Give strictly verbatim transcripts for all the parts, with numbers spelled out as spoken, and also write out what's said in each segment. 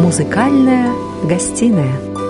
Музыкальная гостиная.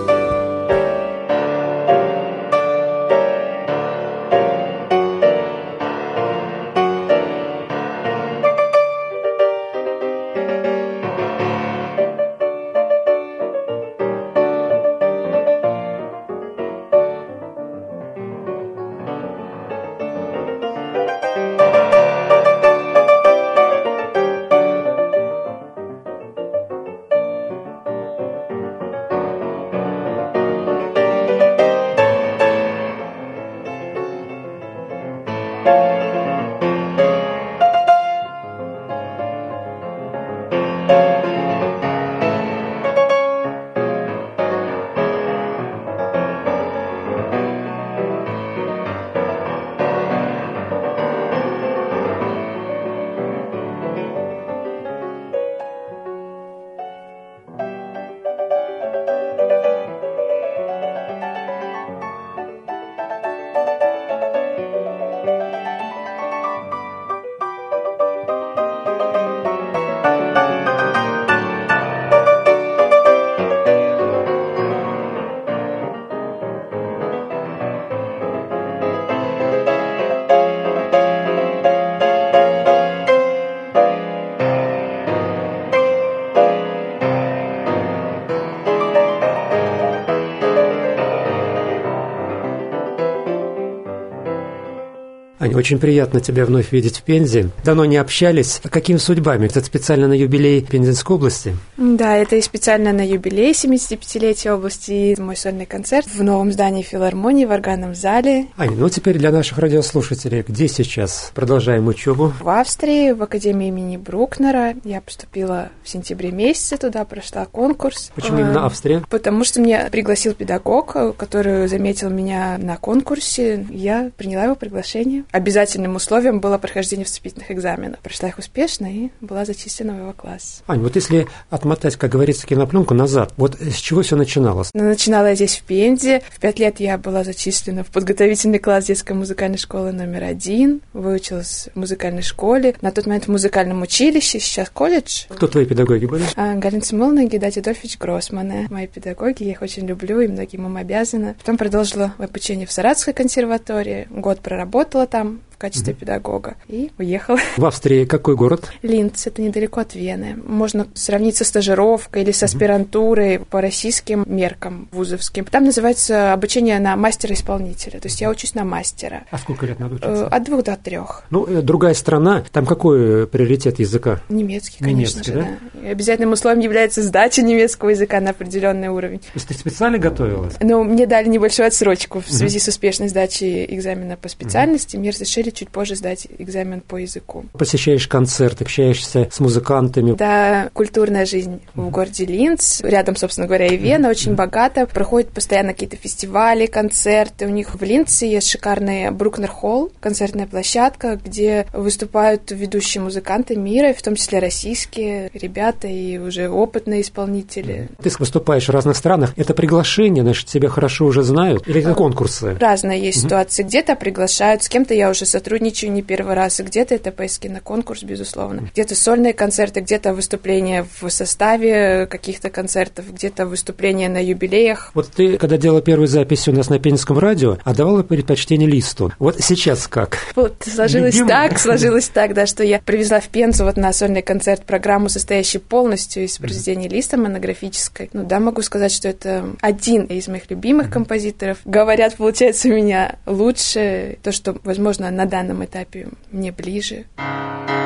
Аня, очень приятно тебя вновь видеть в Пензе. Давно не общались. А какими судьбами? Это специально на юбилей Пензенской области? Да, это и специально на юбилей семидесятипятилетия области. И мой сольный концерт в новом здании филармонии в органном зале. Аня, ну теперь для наших радиослушателей, где сейчас продолжаем учебу? В Австрии, в Академии имени Брукнера. Я поступила в сентябре месяце туда, прошла конкурс. Почему именно Австрия? Потому что меня пригласил педагог, который заметил меня на конкурсе. Я приняла его приглашение. Обязательным условием было прохождение вступительных экзаменов. Прошла их успешно и была зачислена в его класс. Ань, вот если отмотать, как говорится, кинопленку назад, вот с чего все начиналось? Ну, начинала я здесь, в Пензе. В пять лет я была зачислена в подготовительный класс детской музыкальной школы номер один. Выучилась в музыкальной школе. На тот момент в музыкальном училище, сейчас колледж. Кто твои педагоги были? А, Галина Самойловна и Гайдат Адольфович Гроссманы. Мои педагоги, я их очень люблю и многим им обязана. Потом продолжила обучение в Саратовской консерватории. Год проработала там в качестве mm-hmm. педагога и уехала. В Австрии какой город? Линц, это недалеко от Вены. Можно сравнить со стажировкой или со аспирантурой mm-hmm. по российским меркам вузовским. Там называется обучение на мастера-исполнителя. То есть я учусь на мастера. А сколько лет надо учиться? От двух до трех. Ну, другая страна, там какой приоритет языка? Немецкий, конечно Немецкий, же, да? да. И обязательным условием является сдача немецкого языка на определенный уровень. То есть ты специально готовилась? Ну, мне дали небольшую отсрочку в связи mm-hmm. с успешной сдачей экзамена по специальности. Mm-hmm. Мне разрешили чуть позже сдать экзамен по языку. Посещаешь концерты, общаешься с музыкантами? Да, культурная жизнь mm-hmm. в городе Линц. Рядом, собственно говоря, и Вена, mm-hmm. очень богата. Проходят постоянно какие-то фестивали, концерты. У них в Линце есть шикарный Брукнер-холл, концертная площадка, где выступают ведущие музыканты мира, в том числе российские ребята и уже опытные исполнители. Ты выступаешь в разных странах. Это приглашение, значит, тебя хорошо уже знают? Или это конкурсы? Разные есть mm-hmm. ситуации. Где-то приглашают, с кем-то я уже сотрудничаю не первый раз, и где-то это поиски на конкурс, безусловно. Где-то сольные концерты, где-то выступления в составе каких-то концертов, где-то выступления на юбилеях. Вот ты, когда делала первую запись у нас на Пензенском радио, отдавала предпочтение Листу. Вот сейчас как? Вот сложилось Любимый. так, сложилось так, да, что я привезла в Пензу вот на сольный концерт программу, состоящую полностью из произведений Листа, монографической. Ну да, могу сказать, что это один из моих любимых композиторов. Говорят, получается у меня лучше, то, что, возможно, на данном этапе мне ближе.